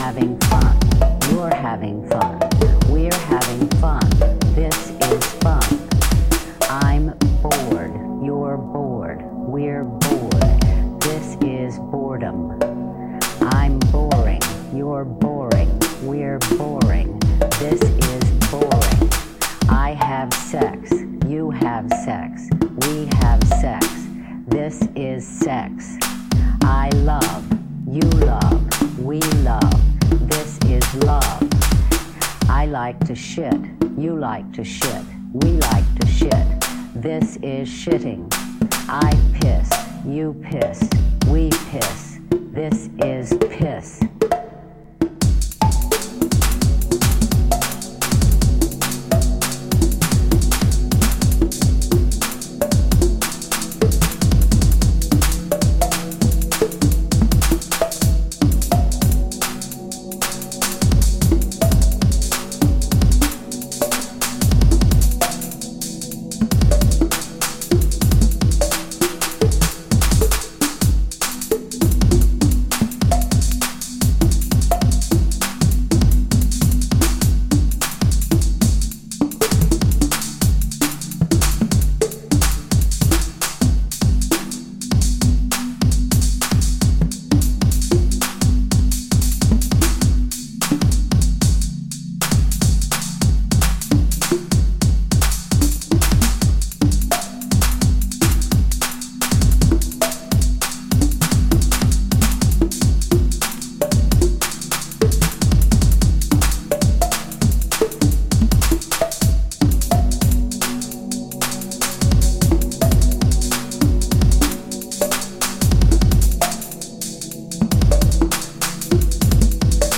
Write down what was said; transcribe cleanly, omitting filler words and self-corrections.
having fun. You're having fun. We're having fun. This is fun. I'm bored. You're bored. We're bored. This is boredom. I'm boring. You're boring. We're boring. This is boring. I have sex. You have sex. We have sex. This is sex. I love. You love. We love. This is love. I like to shit. You like to shit. We like to shit. This is shitting. I piss. You piss. We piss. This is piss.